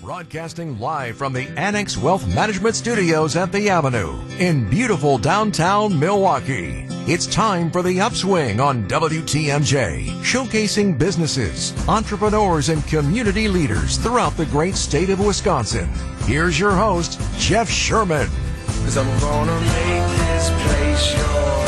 Broadcasting live from the Annex Wealth Management Studios at the Avenue in beautiful downtown Milwaukee. It's time for The Upswing on WTMJ, showcasing businesses, entrepreneurs, and community leaders throughout the great state of Wisconsin. Here's your host, Jeff Sherman. 'Cause I'm gonna make this place your home.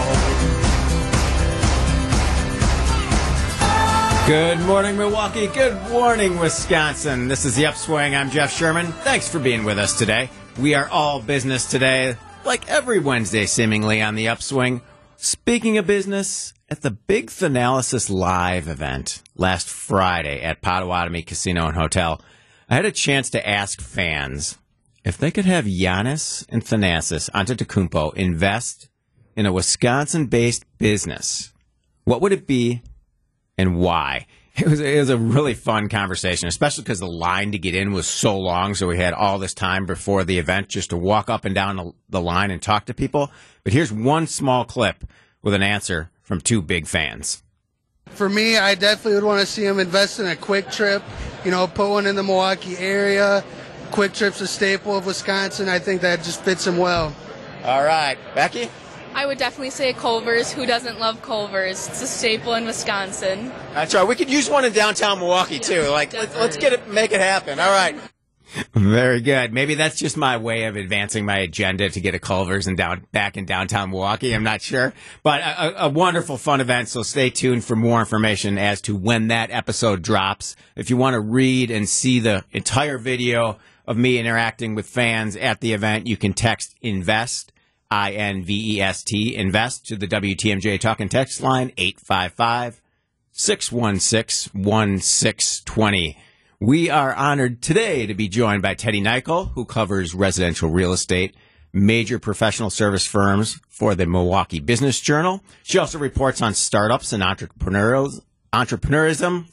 Good morning, Milwaukee. Good morning, Wisconsin. This is The Upswing. I'm Jeff Sherman. Thanks for being with us today. We are all business today, like every Wednesday, seemingly, on The Upswing. Speaking of business, at the Big Thanalysis Live event last Friday at Potawatomi Casino and Hotel, I had a chance to ask fans if they could have Giannis and Thanasis Antetokounmpo invest in a Wisconsin-based business. What would it be? And why? It was a really fun conversation, especially because the line to get in was so long, so we had all this time before the event just to walk up and down the line and talk to people. But here's one small clip with an answer from two big fans. For me, I definitely would want to see him invest in a Quick Trip, put one in the Milwaukee area. Quick Trip's a staple of Wisconsin. I think that just fits him well. All right. Becky? I would definitely say Culver's. Who doesn't love Culver's? It's a staple in Wisconsin. That's right. We could use one in downtown Milwaukee, too. Let's get it, make it happen. All right. Very good. Maybe that's just my way of advancing my agenda to get a Culver's back in downtown Milwaukee. I'm not sure. But a wonderful, fun event, so stay tuned for more information as to when that episode drops. If you want to read and see the entire video of me interacting with fans at the event, you can text INVEST. INVEST, invest to the WTMJ talk and text line 855-616-1620. We are honored today to be joined by Teddy Nichol, who covers residential real estate, major professional service firms for the Milwaukee Business Journal. She also reports on startups and entrepreneurism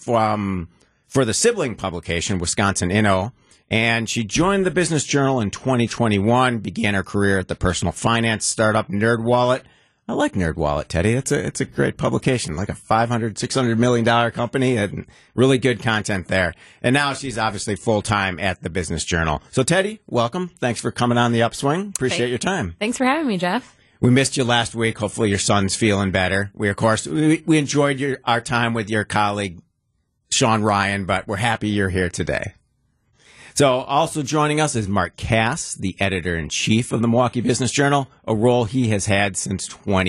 for the sibling publication, Wisconsin Inno. And she joined the Business Journal in 2021, began her career at the personal finance startup NerdWallet. I like NerdWallet, Teddy. It's a great publication, like a $600 million company, and really good content there. And now she's obviously full-time at the Business Journal. So, Teddy, welcome. Thanks for coming on The Upswing. Appreciate your time. Thanks for having me, Jeff. We missed you last week. Hopefully your son's feeling better. We enjoyed our time with your colleague, Sean Ryan, but we're happy you're here today. So also joining us is Mark Kass, the editor-in-chief of the Milwaukee Business Journal, a role he has had since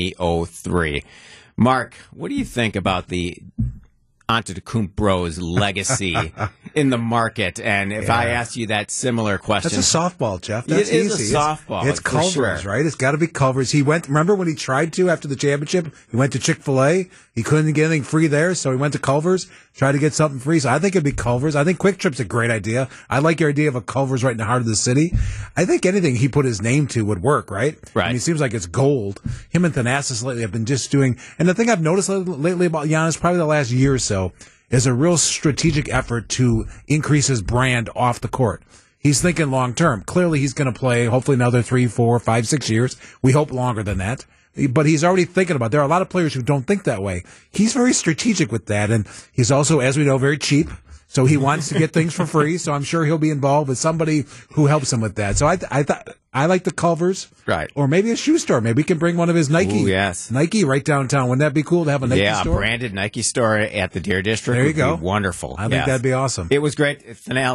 2003. Mark, what do you think about the Antetokounmpo's legacy in the market? And if I asked you that similar question... That's a softball, Jeff. That's it is easy. A softball. It's Culver's, sure. Right? It's got to be Culver's. Remember when he tried to after the championship? He went to Chick-fil-A. He couldn't get anything free there, so he went to Culver's, tried to get something free. So I think it'd be Culver's. I think Quick Trip's a great idea. I like your idea of a Culver's right in the heart of the city. I think anything he put his name to would work, right? Right. I mean, it seems like it's gold. Him and Thanasis lately have been just doing... And the thing I've noticed lately about Giannis, probably the last year or so, is a real strategic effort to increase his brand off the court. He's thinking long term. Clearly, he's going to play hopefully another 3, 4, 5, 6 years. We hope longer than that. But he's already thinking about it. There are a lot of players who don't think that way. He's very strategic with that. And he's also, as we know, very cheap. So he wants to get things for free. So I'm sure he'll be involved with somebody who helps him with that. So I thought I like the Culver's. Right. Or maybe a shoe store. Maybe we can bring one of his Nike. Ooh, yes. Nike right downtown. Wouldn't that be cool to have a Nike store? Yeah, a branded Nike store at the Deer District. There you go. Would be wonderful. I think that'd be awesome. It was great.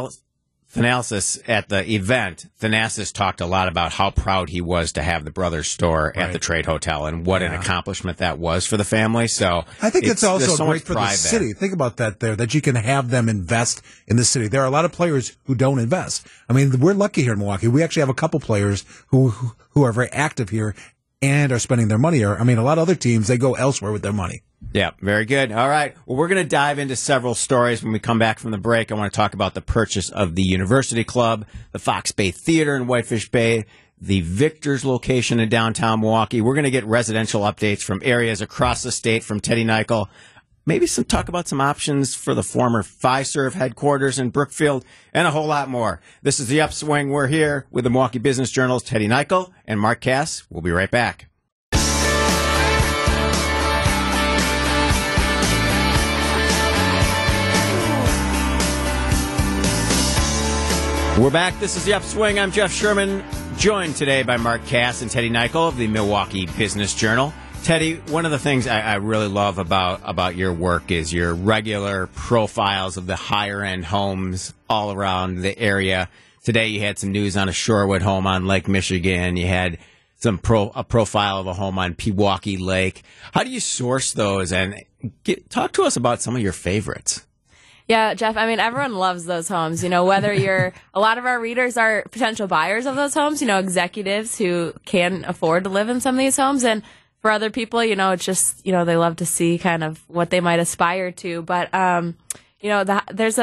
Thanasis at the event, Thanasis talked a lot about how proud he was to have the brothers store at the Trade Hotel and what an accomplishment that was for the family. So I think it's also so great for the city. Think about that there, that you can have them invest in the city. There are a lot of players who don't invest. I mean, we're lucky here in Milwaukee. We actually have a couple players who are very active here and are spending their money here. I mean, a lot of other teams, they go elsewhere with their money. Yeah, very good. All right. Well, we're going to dive into several stories when we come back from the break. I want to talk about the purchase of the University Club, the Fox Bay Theater in Whitefish Bay, the Victor's location in downtown Milwaukee. We're going to get residential updates from areas across the state from Teddy Nichol. Maybe talk about some options for the former Fiserv headquarters in Brookfield, and a whole lot more. This is The Upswing. We're here with the Milwaukee Business Journal's Teddy Nichol and Mark Kass. We'll be right back. We're back. This is The Upswing. I'm Jeff Sherman, joined today by Mark Cass and Teddy Nichol of the Milwaukee Business Journal. Teddy, one of the things I really love about your work is your regular profiles of the higher-end homes all around the area. Today you had some news on a Shorewood home on Lake Michigan. You had a profile of a home on Pewaukee Lake. How do you source those? And talk to us about some of your favorites. Yeah, Jeff, I mean, everyone loves those homes. You know, whether a lot of our readers are potential buyers of those homes, you know, executives who can afford to live in some of these homes. And for other people, you know, it's just, you know, they love to see kind of what they might aspire to. But, you know,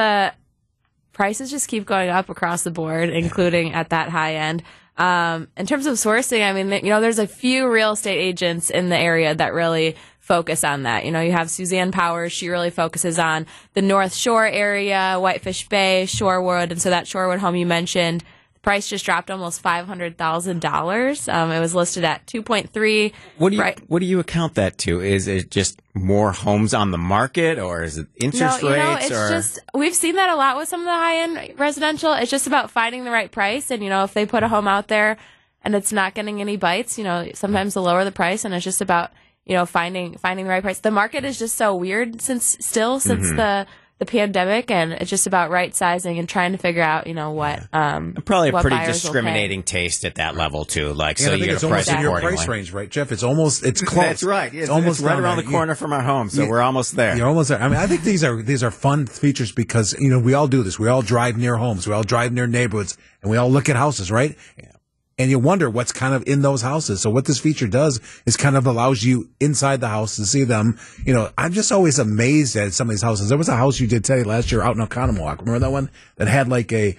prices just keep going up across the board, including at that high end. In terms of sourcing, I mean, you know, there's a few real estate agents in the area that really focus on that. You know, you have Suzanne Powers. She really focuses on the North Shore area, Whitefish Bay, Shorewood. And so that Shorewood home you mentioned, the price just dropped almost $500,000. It was listed at 2.3. What do you account that to? Is it just more homes on the market, or is it interest rates? It's just, we've seen that a lot with some of the high-end residential. It's just about finding the right price. And, you know, if they put a home out there and it's not getting any bites, you know, sometimes they'll lower the price, and it's just about, you know, finding the right price. The market is just so weird since the pandemic, and it's just about right sizing and trying to figure out, you know, what probably what a pretty buyers will discriminating taste at that level too. Like, Yeah, so I think you it's got to price almost in your accordingly. price range, right, Jeff? It's close. That's right. It's almost right around the corner from our home, so we're almost there. You're almost there. I mean, I think these are fun features because, you know, we all do this. We all drive near homes. We all drive near neighborhoods, and we all look at houses, right? Yeah. And you wonder what's kind of in those houses. So what this feature does is kind of allows you inside the house to see them. You know, I'm just always amazed at some of these houses. There was a house you did, Teddy, last year out in Oconomowoc. Remember that one? That had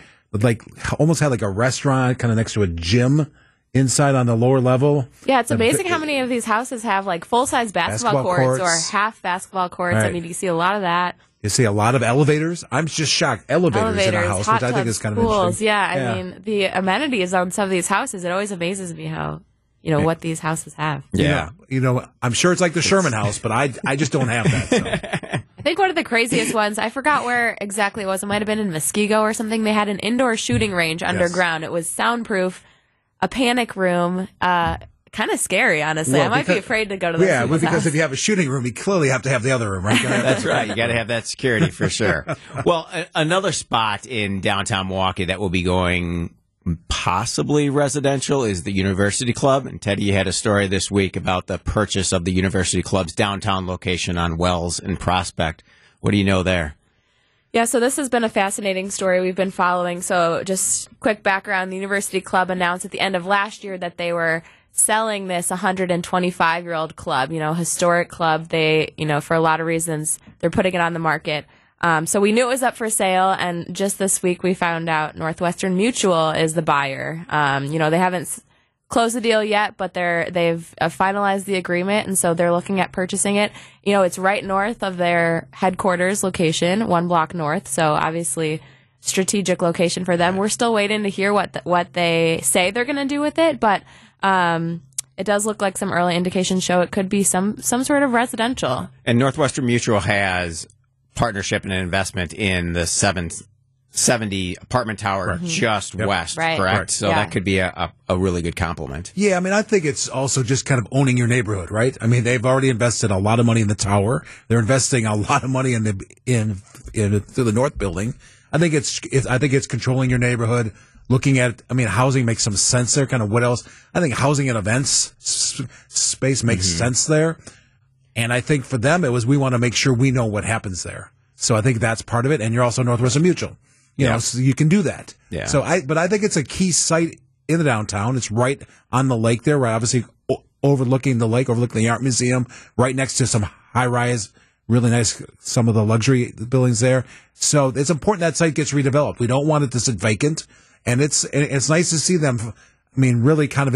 almost had like a restaurant kind of next to a gym inside on the lower level. Yeah, it's amazing how many of these houses have like full-size basketball courts or half basketball courts. Right. I mean, you see a lot of that. You see a lot of elevators. I'm just shocked. Elevators in a house, which I think is kind of interesting. Yeah, I mean, the amenities on some of these houses, it always amazes me how, you know, what these houses have. Yeah. You know, I'm sure it's like the Sherman house, but I just don't have that. So. I think one of the craziest ones, I forgot where exactly it was. It might have been in Muskego or something. They had an indoor shooting range underground. It was soundproof, a panic room, kind of scary, honestly. I might be afraid to go to this. Yeah, well, because if you have a shooting room, you clearly have to have the other room, right? That's right. You got to have that security for sure. Well, another spot in downtown Milwaukee that will be going possibly residential is the University Club. And Teddy, you had a story this week about the purchase of the University Club's downtown location on Wells and Prospect. What do you know there? Yeah, so this has been a fascinating story we've been following. So just quick background, the University Club announced at the end of last year that they were selling this 125-year-old club, you know, historic club. They, you know, for a lot of reasons, they're putting it on the market. So we knew it was up for sale, and just this week we found out Northwestern Mutual is the buyer. You know, they haven't closed the deal yet, but they've finalized the agreement, and so they're looking at purchasing it. You know, it's right north of their headquarters location, 1 block north, so obviously strategic location for them. We're still waiting to hear what they say they're going to do with it, but it does look like some early indications show it could be some sort of residential. And Northwestern Mutual has partnership and an investment in the 770 apartment tower just west, right. Correct? So that could be a really good compliment. Yeah, I mean, I think it's also just kind of owning your neighborhood, right? I mean, they've already invested a lot of money in the tower. They're investing a lot of money in through the north building. I think it's controlling your neighborhood. Looking at, I mean, housing makes some sense there. Kind of what else? I think housing and events space makes sense there. And I think for them, it was, we want to make sure we know what happens there. So I think that's part of it. And you're also Northwestern Mutual, you know, so you can do that. Yeah. So but I think it's a key site in the downtown. It's right on the lake there, right? Obviously overlooking the lake, overlooking the art museum, right next to some high rise, really nice, some of the luxury buildings there. So it's important that site gets redeveloped. We don't want it to sit vacant. And it's nice to see them, I mean, really kind of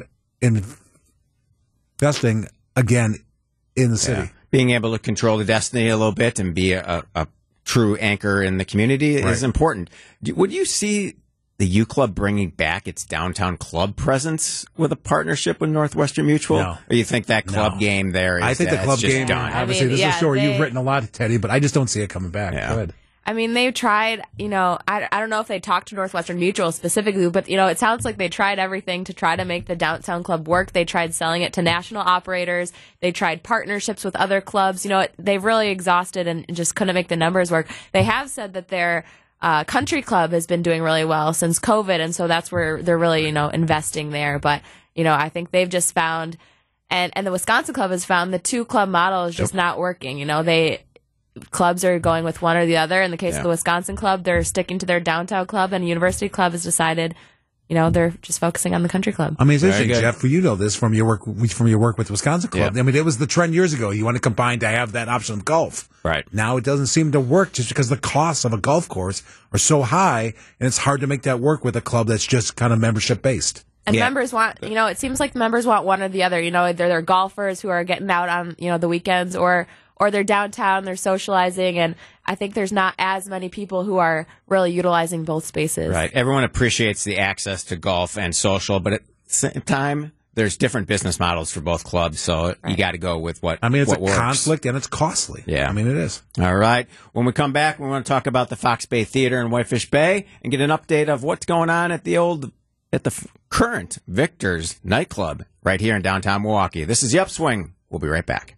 investing again in the city. Being able to control the destiny a little bit and be a true anchor in the community is important. Would you see the U Club bringing back its downtown club presence with a partnership with Northwestern Mutual? No. Or you think that club game there is I think the club game, done? obviously, this is a story you've written a lot, Teddy, but I just don't see it coming back. Yeah. Good. I mean, they've tried, I don't know if they talked to Northwestern Mutual specifically, but, it sounds like they tried everything to try to make the Downtown Club work. They tried selling it to national operators. They tried partnerships with other clubs. They've really exhausted and just couldn't make the numbers work. They have said that their country club has been doing really well since COVID, and so that's where they're really, investing there. But, I think they've just found, and the Wisconsin club has found the two-club model is just not working. Clubs are going with one or the other. In the case of the Wisconsin club, they're sticking to their downtown club, and University Club has decided, they're just focusing on the country club. I mean, it's interesting, Jeff. You know this from your work with Wisconsin Club. Yeah. I mean, it was the trend years ago. You want to combine to have that option of golf. Right. Now it doesn't seem to work just because the costs of a golf course are so high, and it's hard to make that work with a club that's just kind of membership based. And members want, it seems like members want one or the other. Either they're golfers who are getting out on, the weekends, or they're downtown, they're socializing, and I think there's not as many people who are really utilizing both spaces. Right. Everyone appreciates the access to golf and social, but at the same time, there's different business models for both clubs, so you got to go with what I mean, it's what a works. Conflict, and it's costly. Yeah. I mean, it is. All right. When we come back, we want to talk about the Fox Bay Theater in Whitefish Bay and get an update of what's going on at the current Victor's nightclub right here in downtown Milwaukee. This is The Upswing. We'll be right back.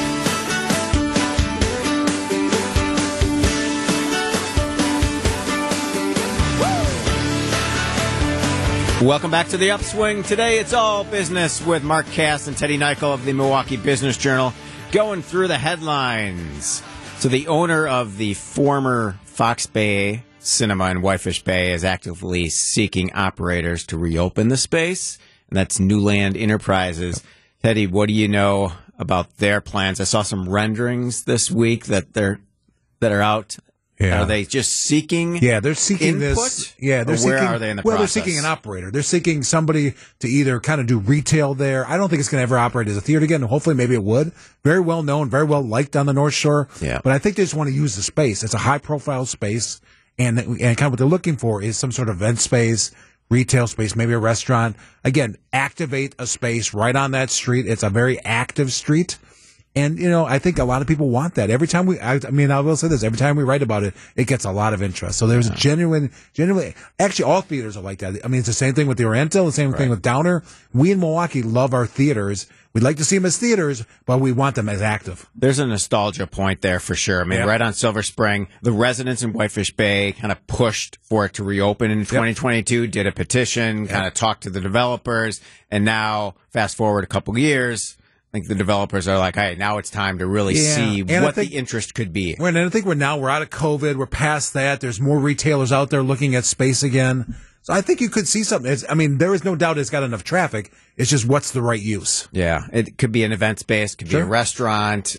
Welcome back to The Upswing. Today, it's all business with Mark Cass and Teddy Nykel of the Milwaukee Business Journal, going through the headlines. So the owner of the former Fox Bay Cinema in Whitefish Bay is actively seeking operators to reopen the space, and that's Newland Enterprises. Teddy, what do you know about their plans? I saw some renderings this week that are out. Yeah. Are they just seeking? Yeah, they're seeking input? this. Yeah, they're Or seeking. where are they in the well, process? they're seeking an operator. They're seeking somebody to either kind of do retail there. I don't think it's going to ever operate as a theater again. Hopefully, maybe it would. Very well known, very well liked on the North Shore. Yeah. But I think they just want to use the space. It's a high profile space, and kind of what they're looking for is some sort of event space, retail space, maybe a restaurant. Again, activate a space right on that street. It's a very active street. And, I think a lot of people want that. Every time I will say this, every time we write about it, it gets a lot of interest. So there's genuinely, actually all theaters are like that. I mean, it's the same thing with the Oriental, the same thing with Downer. We in Milwaukee love our theaters. We'd like to see them as theaters, but we want them as active. There's a nostalgia point there for sure. I mean, right on Silver Spring, the residents in Whitefish Bay kind of pushed for it to reopen in 2022, did a petition, kind of talked to the developers, and now, fast forward a couple years, I think the developers are like, hey, now it's time to really see what the interest could be. And I think we're out of COVID. We're past that. There's more retailers out there looking at space again. So I think you could see something. There is no doubt it's got enough traffic. It's just what's the right use. Yeah. It could be an event space. Could be a restaurant.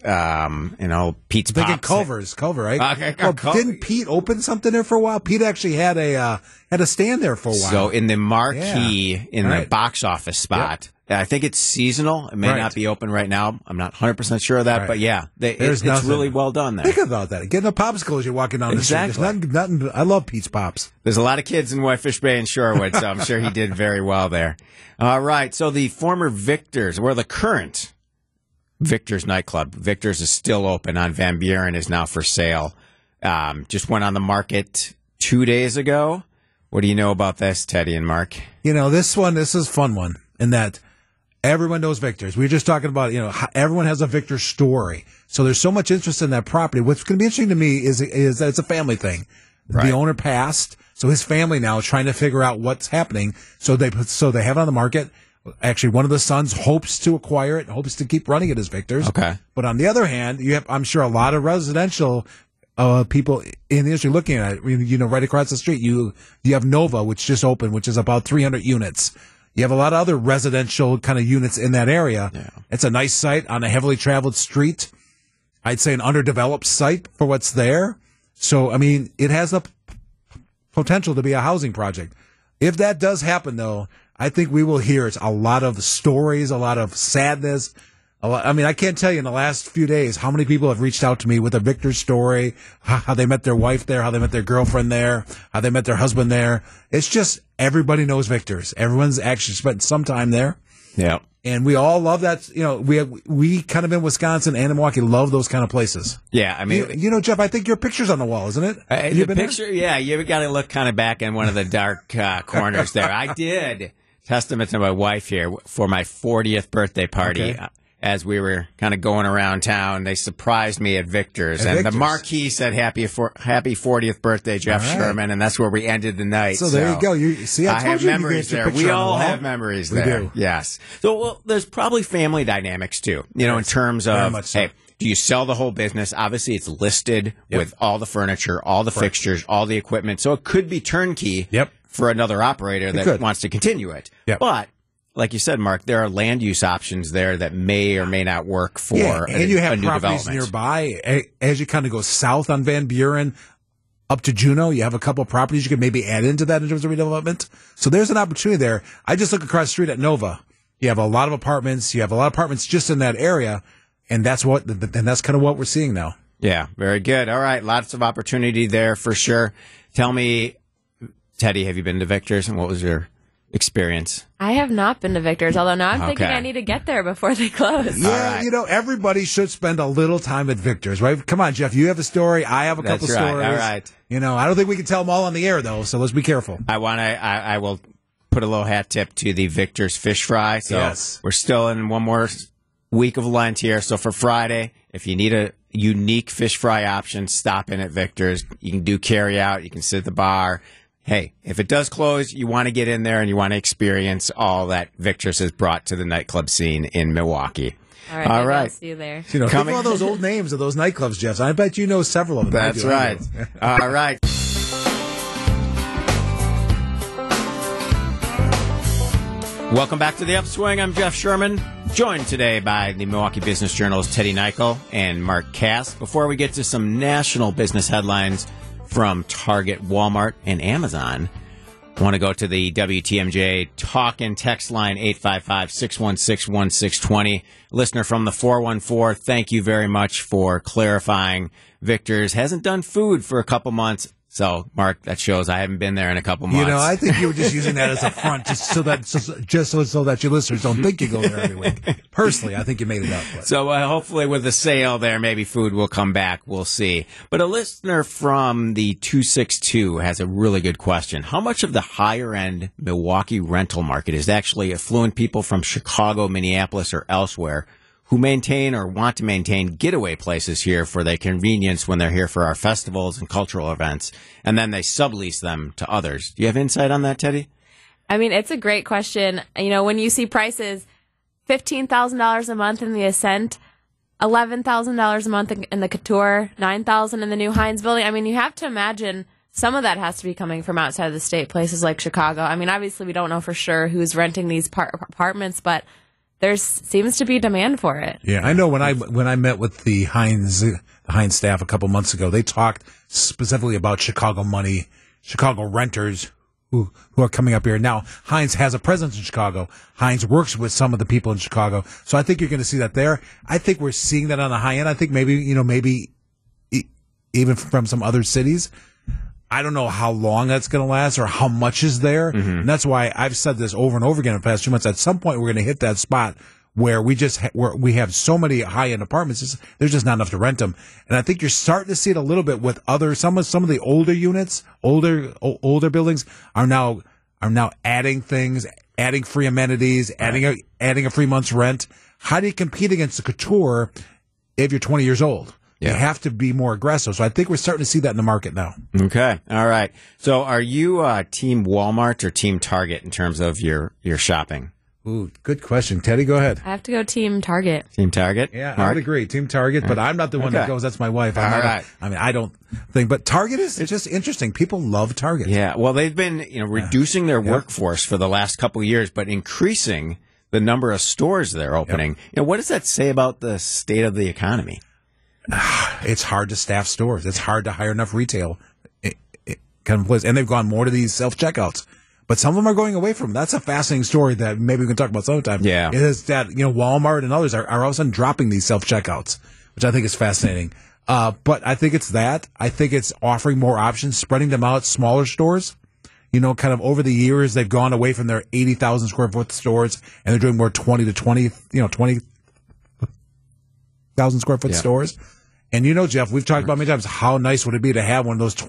Pete's Pops. Thinking Culver, right? Okay, didn't Pete open something there for a while? Pete actually had a stand there for a while. So in the marquee, in the box office spot, I think it's seasonal. It may not be open right now. I'm not 100% sure of that, but it's really well done there. Think about that. Getting a popsicle as you're walking down the street. There's nothing. I love Pete's Pops. There's a lot of kids in Whitefish Bay and Shorewood, so I'm sure he did very well there. All right. So the former Victor's, or the current Victor's nightclub, Victor's is still open on Van Buren, is now for sale. Just went on the market 2 days ago. What do you know about this, Teddy and Mark? This is a fun one in that everyone knows Victor's. We were just talking about, everyone has a Victor story. So there's so much interest in that property. What's going to be interesting to me is that it's a family thing. Right. The owner passed, so his family now is trying to figure out what's happening. So they have it on the market. Actually, one of the sons hopes to acquire it, hopes to keep running it as Victor's. Okay. But on the other hand, I'm sure a lot of residential people in the industry looking at it. Right across the street, you have Nova, which just opened, which is about 300 units. You have a lot of other residential kind of units in that area. Yeah. It's a nice site on a heavily traveled street. I'd say an underdeveloped site for what's there. So, it has the potential to be a housing project. If that does happen, though, I think we will hear a lot of stories, a lot of sadness. I can't tell you in the last few days how many people have reached out to me with a Victor story, how they met their wife there, how they met their girlfriend there, how they met their husband there. It's just everybody knows Victor's. Everyone's actually spent some time there. Yeah. And we all love that. We kind of in Wisconsin and in Milwaukee love those kind of places. Yeah, I mean, Jeff, I think your picture's on the wall, isn't it? The picture, yeah, you got to look kind of back in one of the dark corners there. I did. Testament to my wife here for my 40th birthday party. Okay. As we were kind of going around town, they surprised me at Victor's. The marquee said, happy 40th birthday, Jeff Sherman, and that's where we ended the night. So there you go. I have memories there. We all have memories there. We do. Yes. So, there's probably family dynamics, too, in terms of, so. hey, do you sell the whole business? Obviously, it's listed with all the furniture, all the fixtures, all the equipment. So it could be turnkey for another operator that wants to continue it. Yep. But like you said, Mark, there are land use options there that may or may not work for and you have a new properties development nearby. As you kind of go south on Van Buren up to Juneau, you have a couple of properties you could maybe add into that in terms of redevelopment. So there's an opportunity there. I just look across the street at Nova. You have a lot of apartments. You have a lot of apartments just in that area, and that's kind of what we're seeing now. Yeah, very good. All right, lots of opportunity there for sure. Tell me, Teddy, have you been to Victor's, and what was your experience? I have not been to Victor's, although now I'm thinking I need to get there before they close. Yeah, everybody should spend a little time at Victor's, right? Come on, Jeff, you have a story. I have a couple stories. All right. I don't think we can tell them all on the air, though, so let's be careful. I will put a little hat tip to the Victor's fish fry. So we're still in one more week of Lent here. So for Friday, if you need a unique fish fry option, stop in at Victor's. You can do carry out. You can sit at the bar. Hey, if it does close, you want to get in there and you want to experience all that Victor's has brought to the nightclub scene in Milwaukee. All right. I'll see you there. Think of all those old names of those nightclubs, Jeff. I bet you know several of them. That's right. All right. Welcome back to The Upswing. I'm Jeff Sherman, joined today by the Milwaukee Business Journal's Teddy Nichol and Mark Kass. Before we get to some national business headlines from Target, Walmart, and Amazon, I want to go to the WTMJ talk and text line 855-616-1620. Listener from the 414, thank you very much for clarifying. Victor's hasn't done food for a couple months. So, Mark, that shows I haven't been there in a couple months. I think you were just using that as a front just so that your listeners don't think you go there every week. Personally, I think you made it up. But. So, hopefully with the sale there, maybe food will come back. We'll see. But a listener from the 262 has a really good question. How much of the higher-end Milwaukee rental market is actually affluent people from Chicago, Minneapolis, or elsewhere who maintain or want to maintain getaway places here for their convenience when they're here for our festivals and cultural events, and then they sublease them to others? Do you have insight on that, Teddy? I mean, it's a great question. When you see prices, $15,000 a month in the Ascent, $11,000 a month in the Couture, $9,000 in the new Heinz building. I mean, you have to imagine some of that has to be coming from outside of the state, places like Chicago. I mean, obviously, we don't know for sure who's renting these apartments, but there seems to be demand for it. Yeah, I know when I met with the Heinz staff a couple months ago, they talked specifically about Chicago renters who are coming up here. Now, Heinz has a presence in Chicago. Heinz works with some of the people in Chicago. So I think you're going to see that there. I think we're seeing that on the high end. I think maybe even from some other cities. I don't know how long that's going to last or how much is there. Mm-hmm. And that's why I've said this over and over again in the past 2 months. At some point, we're going to hit that spot where we have so many high-end apartments, there's just not enough to rent them. And I think you're starting to see it a little bit with some of the older units, older buildings are now adding things, adding free amenities, adding a free month's rent. How do you compete against the Couture if you're 20 years old? Yeah. You have to be more aggressive. So I think we're starting to see that in the market now. Okay. All right. So are you Team Walmart or Team Target in terms of your shopping? Ooh, good question. Teddy, go ahead. I have to go Team Target. Team Target? Yeah, Mark? I would agree. Team Target, but I'm not the one that goes, that's my wife. I don't think, but Target is just interesting. People love Target. Yeah. Well, they've been reducing their workforce for the last couple of years, but increasing the number of stores they're opening. Yep. What does that say about the state of the economy? It's hard to staff stores. It's hard to hire enough retail kind of place. And they've gone more to these self-checkouts. But some of them are going away from them. That's a fascinating story that maybe we can talk about sometime. Yeah. It is that, Walmart and others are all of a sudden dropping these self-checkouts, which I think is fascinating. But I think it's that. I think it's offering more options, spreading them out, smaller stores. kind of over the years, they've gone away from their 80,000 square foot stores and they're doing more 20,000 square foot stores. And Jeff, we've talked about many times, how nice would it be to have one of those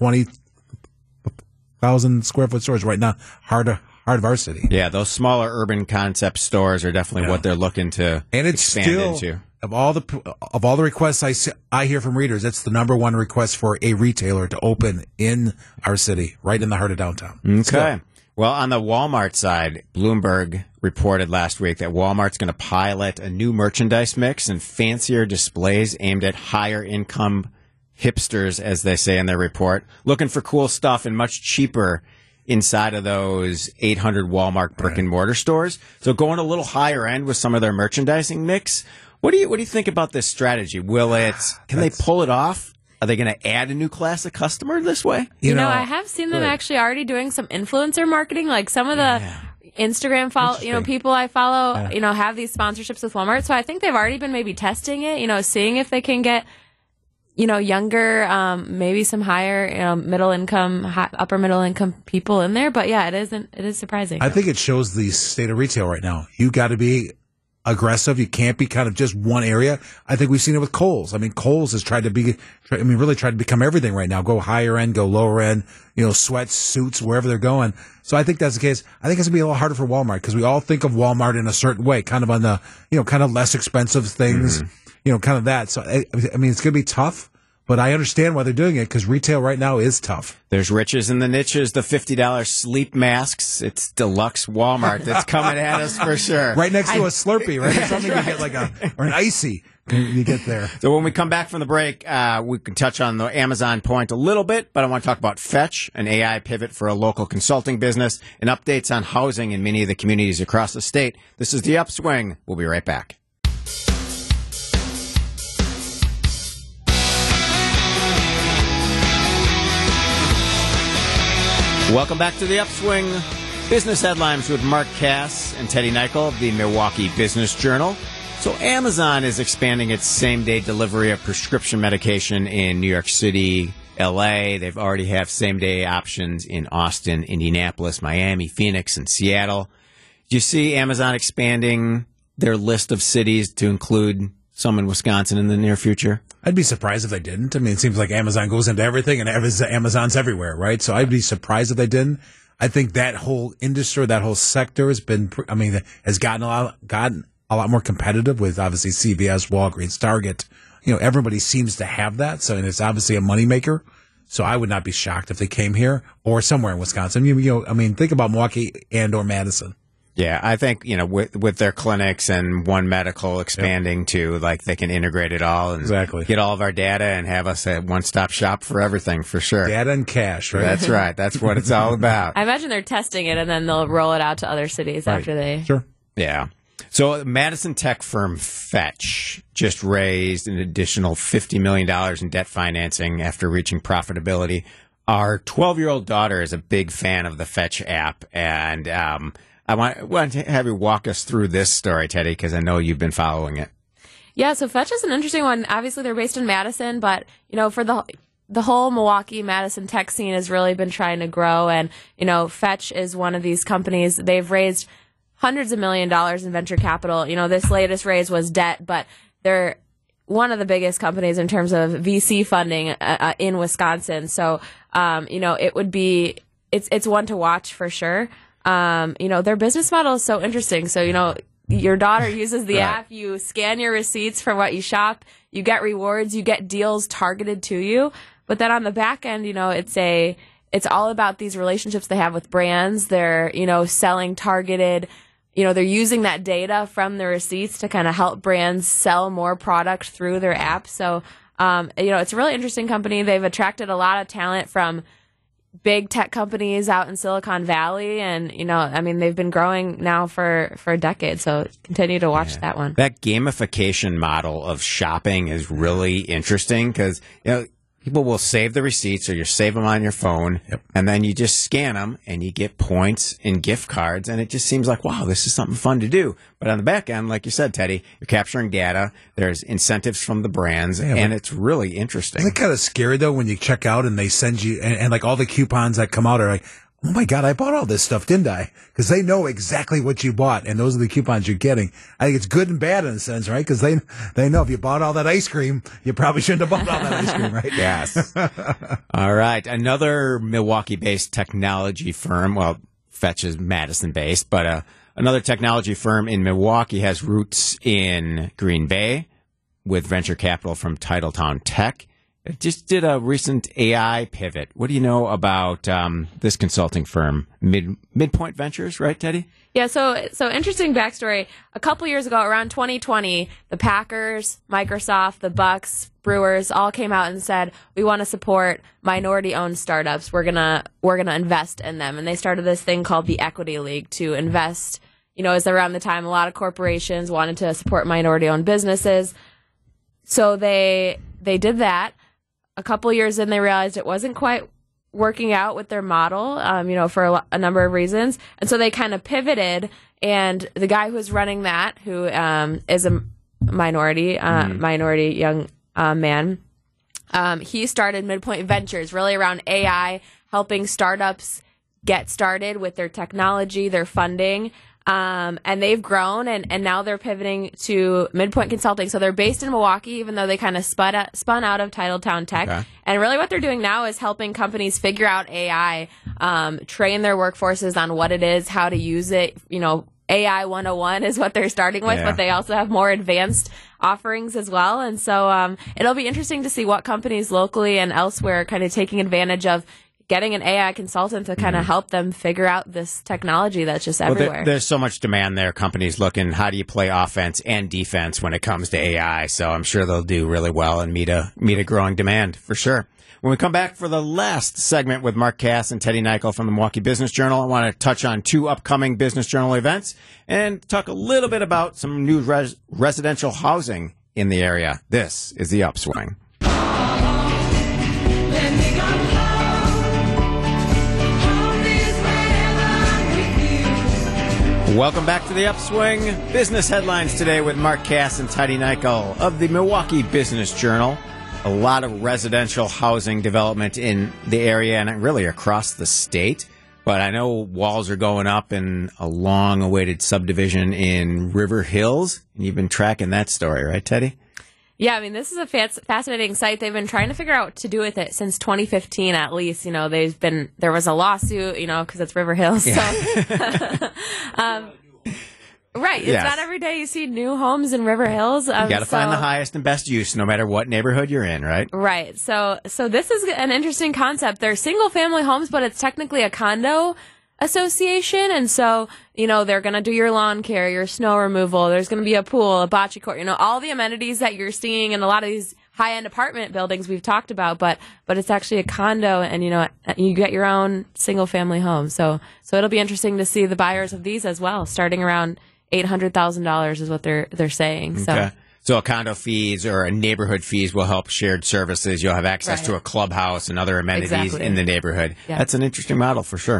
20,000 square foot stores right now, heart of our city. Yeah, those smaller urban concept stores are definitely what they're looking to expand into. Of all the requests I hear from readers, it's the number one request for a retailer to open in our city, right in the heart of downtown. Okay. Well, on the Walmart side, Bloomberg reported last week that Walmart's going to pilot a new merchandise mix and fancier displays aimed at higher income hipsters, as they say in their report, looking for cool stuff and much cheaper inside of those 800 Walmart brick and mortar stores. So going a little higher end with some of their merchandising mix. What do you think about this strategy? Can they pull it off? Are they going to add a new class of customer this way? I have seen them actually already doing some influencer marketing, like some of the Instagram people I follow, have these sponsorships with Walmart. So I think they've already been maybe testing it, seeing if they can get, younger, maybe some higher, middle income, upper middle income people in there. But yeah, it is surprising. I think it shows the state of retail right now. You got to be aggressive. You can't be kind of just one area. I think we've seen it with Kohl's. I mean, Kohl's has really tried to become everything right now. Go higher end, go lower end, sweats, suits, wherever they're going. So I think that's the case. I think it's going to be a little harder for Walmart because we all think of Walmart in a certain way, kind of on the, kind of less expensive things, kind of that. So, I mean, it's going to be tough. But I understand why they're doing it because retail right now is tough. There's riches in the niches, the $50 sleep masks. It's deluxe Walmart that's coming at us for sure. Right next to a Slurpee, right? Something you get or an Icy. You get there. So when we come back from the break, we can touch on the Amazon point a little bit, but I want to talk about Fetch, an AI pivot for a local consulting business, and updates on housing in many of the communities across the state. This is The Upswing. We'll be right back. Welcome back to The Upswing. Business headlines with Mark Cass and Teddy Nichol of the Milwaukee Business Journal. So Amazon is expanding its same-day delivery of prescription medication in New York City, L.A. They've already have same-day options in Austin, Indianapolis, Miami, Phoenix, and Seattle. Do you see Amazon expanding their list of cities to include some in Wisconsin in the near future? I'd be surprised if they didn't. I mean, it seems like Amazon goes into everything and Amazon's everywhere, right? So I'd be surprised if they didn't. I think that whole industry, that whole sector has gotten a lot more competitive with obviously CVS, Walgreens, Target. Everybody seems to have that. So, and it's obviously a moneymaker. So I would not be shocked if they came here or somewhere in Wisconsin. Think about Milwaukee or Madison. Yeah, I think, with their clinics and One Medical expanding to, they can integrate it all and get all of our data and have us a one-stop shop for everything, for sure. Data and cash, right? That's right. That's what it's all about. I imagine they're testing it and then they'll roll it out to other cities after they... Sure. Yeah. So Madison tech firm Fetch just raised an additional $50 million in debt financing after reaching profitability. Our 12-year-old daughter is a big fan of the Fetch app, and I want to have you walk us through this story, Teddy, because I know you've been following it. Yeah, so Fetch is an interesting one. Obviously, they're based in Madison, but, for the whole Milwaukee, Madison tech scene has really been trying to grow, and, Fetch is one of these companies. They've raised hundreds of $1 millions in venture capital. This latest raise was debt, but they're one of the biggest companies in terms of VC funding in Wisconsin. So, it's one to watch for sure. Their business model is so interesting. So, your daughter uses the app, you scan your receipts for what you shop, you get rewards, you get deals targeted to you. But then on the back end, it's all about these relationships they have with brands. They're, selling targeted, they're using that data from the receipts to kind of help brands sell more product through their app. So, it's a really interesting company. They've attracted a lot of talent from big tech companies out in Silicon Valley, and they've been growing now for a decade, so continue to watch that one. That gamification model of shopping is really interesting because people will save the receipts, or you save them on your phone, and then you just scan them and you get points and gift cards, and it just seems like, wow, this is something fun to do. But on the back end, like you said, Teddy, you're capturing data, there's incentives from the brands, and it's really interesting. Isn't it kind of scary, though, when you check out and they send you, and like all the coupons that come out are like, oh my God, I bought all this stuff, didn't I? Because they know exactly what you bought, and those are the coupons you're getting. I think it's good and bad in a sense, right? Because they know if you bought all that ice cream, you probably shouldn't have bought all that ice cream, right? Yes. All right. Another Milwaukee-based technology firm, well, Fetch is Madison-based, but another technology firm in Milwaukee has roots in Green Bay with venture capital from Titletown Tech. It just did a recent AI pivot. What do you know about this consulting firm, Midpoint Ventures, right, Teddy? Yeah, so interesting backstory. A couple years ago, around 2020, the Packers, Microsoft, the Bucks, Brewers all came out and said, we want to support minority-owned startups. We're gonna invest in them. And they started this thing called the Equity League to invest. You know, as around the time a lot of corporations wanted to support minority-owned businesses. So they did that. A couple years in, they realized it wasn't quite working out with their model, for a number of reasons. And so they kind of pivoted, and the guy who's running that, who is a minority young man, he started Midpoint Ventures, really around AI, helping startups get started with their technology, their funding. And they've grown, and now they're pivoting to Midpoint Consulting. So they're based in Milwaukee, even though they kind of spun out of Titletown Tech. Okay. And really what they're doing now is helping companies figure out AI, train their workforces on what it is, how to use it. You know, AI 101 is what they're starting with, but they also have more advanced offerings as well. And so it'll be interesting to see what companies locally and elsewhere are kind of taking advantage of getting an AI consultant to kind of help them figure out this technology that's just everywhere. There's so much demand there. Companies looking, how do you play offense and defense when it comes to AI? So I'm sure they'll do really well and meet a growing demand for sure. When we come back for the last segment with Mark Cass and Teddy Nichol from the Milwaukee Business Journal, I want to touch on 2 upcoming Business Journal events and talk a little bit about some new residential housing in the area. This is The Upswing. Welcome back to The Upswing. Business headlines today with Mark Cass and Teddy Nichol of the Milwaukee Business Journal. A lot of residential housing development in the area and really across the state. But I know walls are going up in a long-awaited subdivision in River Hills. And you've been tracking that story, right, Teddy? Yeah, I mean, this is a fascinating site. They've been trying to figure out what to do with it since 2015, at least. You know, there was a lawsuit, you know, because it's River Hills. Yeah. So, right. It's not every day you see new homes in River Hills. You got to find the highest and best use, no matter what neighborhood you're in, right? Right. So this is an interesting concept. They're single-family homes, but it's technically a condo association, and so, you know, they're going to do your lawn care, your snow removal, there's going to be a pool, a bocce court, you know, all the amenities that you're seeing in a lot of these high-end apartment buildings we've talked about, but it's actually a condo, and, you know, you get your own single-family home. So it'll be interesting to see the buyers of these as well, starting around $800,000 is what they're saying. Okay. So a condo fees or a neighborhood fees will help shared services. You'll have access to a clubhouse and other amenities in the neighborhood. Yeah. That's an interesting model for sure.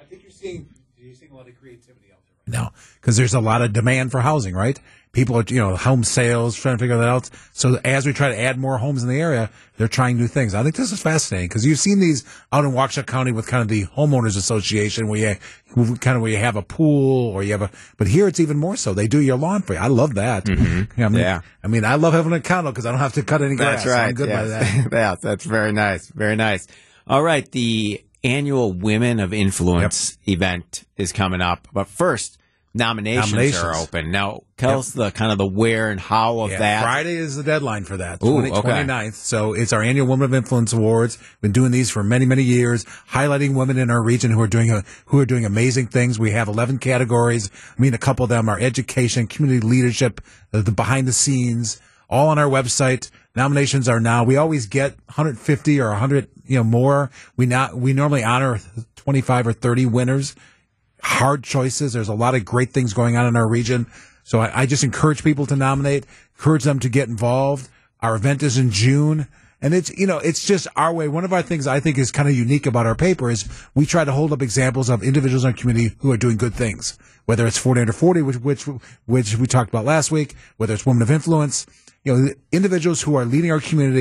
You're seeing a lot of creativity out there right now because there's a lot of demand for housing, right? People are, you know, home sales, trying to figure that out. So as we try to add more homes in the area, they're trying new things. I think this is fascinating because you've seen these out in Waukesha County with kind of the homeowners association where you have a pool or but here it's even more so. They do your lawn for you. I love that. Mm-hmm. I mean, I love having a condo because I don't have to cut any grass. That's right. So I'm good by that. Yeah, that's very nice. Very nice. All right. The annual Women of Influence event is coming up. But first, nominations are open. Now, tell us the kind of the where and how of that. Friday is the deadline for that, 29th. So it's our annual Women of Influence Awards. Been doing these for many, many years, highlighting women in our region who are doing amazing things. We have 11 categories. I mean, a couple of them are education, community leadership, the behind the scenes, all on our website. Nominations are now. We always get 150 or 100, more. We normally honor 25 or 30 winners. Hard choices. There's a lot of great things going on in our region. So I just encourage people to nominate, encourage them to get involved. Our event is in June. And it's just our way. One of our things I think is kind of unique about our paper is we try to hold up examples of individuals in our community who are doing good things. Whether it's 40 Under 40, which we talked about last week, whether it's Women of Influence, individuals who are leading our community,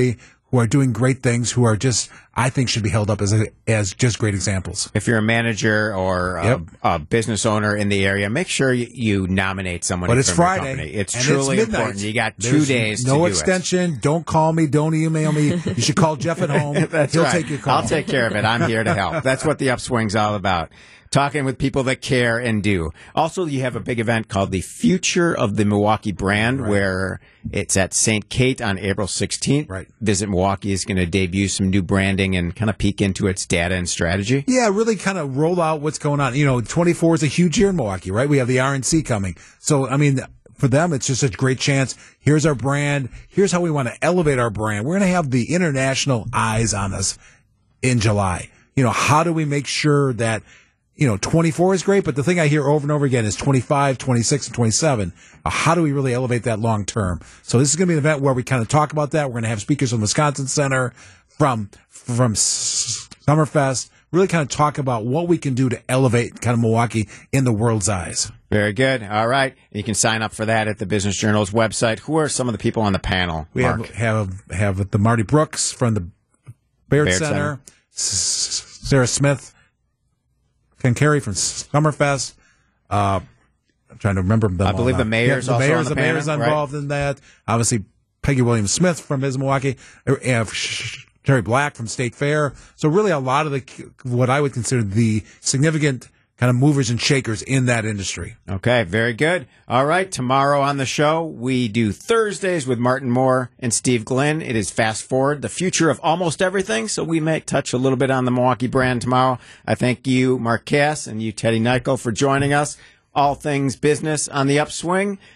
who are doing great things, who are just, I think, should be held up as just great examples. If you're a manager or a business owner in the area, make sure you nominate someone. But it's from your Friday. company. It's and truly it's midnight. important. You got There's 2 days to no do extension. Don't call me. Don't email me. You should call Jeff at home. That's He'll right. take your call. I'll take care of it. I'm here to help. That's what the Upswing's all about. Talking with people that care and do. Also, you have a big event called the Future of the Milwaukee Brand, where it's at St. Kate on April 16th. Right. Visit Milwaukee is going to debut some new branding and kind of peek into its data and strategy. Yeah, really kind of roll out what's going on. 24 is a huge year in Milwaukee, right? We have the RNC coming. So, I mean, for them, it's just a great chance. Here's our brand. Here's how we want to elevate our brand. We're going to have the international eyes on us in July. How do we make sure that 24 is great, but the thing I hear over and over again is 25, 26, and 27. How do we really elevate that long term? So this is going to be an event where we kind of talk about that. We're going to have speakers from Wisconsin Center, from Summerfest, really kind of talk about what we can do to elevate kind of Milwaukee in the world's eyes. Very good. All right. You can sign up for that at the Business Journal's website. Who are some of the people on the panel, We Mark? have the Marty Brooks from the Baird Center. Sarah Smith, Ken Carey from Summerfest. I'm trying to remember them. I believe the mayor's also on the the panel, mayor's right? involved in that. Obviously, Peggy Williams Smith from Visit Milwaukee. Terry Black from State Fair. So really, a lot of what I would consider the significant kind of movers and shakers in that industry. Okay, very good. All right, tomorrow on the show, we do Thursdays with Martin Moore and Steve Glynn. It is Fast Forward, the future of almost everything, so we may touch a little bit on the Milwaukee brand tomorrow. I thank you, Mark Cass, and you, Teddy Nyko, for joining us. All things business on the Upswing.